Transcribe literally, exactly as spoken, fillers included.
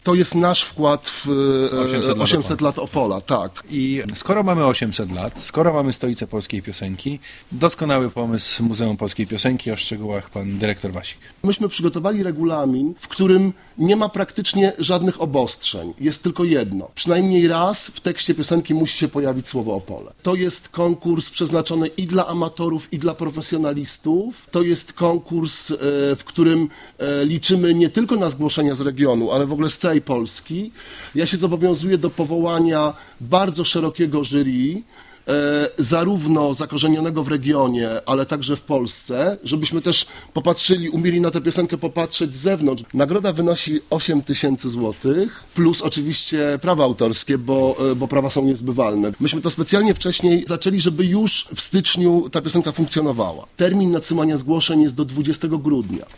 To jest nasz wkład w osiemset, osiemset lat Opola, tak. I skoro mamy osiemset lat, skoro mamy stolicę polskiej piosenki, doskonały pomysł Muzeum Polskiej Piosenki, o szczegółach pan dyrektor Wasik. Myśmy przygotowali regulamin, w którym nie ma praktycznie żadnych obostrzeń. Jest tylko jedno. Przynajmniej raz w tekście piosenki musi się pojawić słowo Opole. To jest konkurs przeznaczony i dla amatorów, i dla profesjonalistów. To jest konkurs, w którym liczymy nie tylko na zgłoszenia z regionu, ale w ogóle z całej Polski. Ja się zobowiązuję do powołania bardzo szerokiego jury, E, zarówno zakorzenionego w regionie, ale także w Polsce, żebyśmy też popatrzyli, umieli na tę piosenkę popatrzeć z zewnątrz. Nagroda wynosi osiem tysięcy złotych, plus oczywiście prawa autorskie, bo, bo prawa są niezbywalne. Myśmy to specjalnie wcześniej zaczęli, żeby już w styczniu ta piosenka funkcjonowała. Termin nadsyłania zgłoszeń jest do dwudziestego grudnia.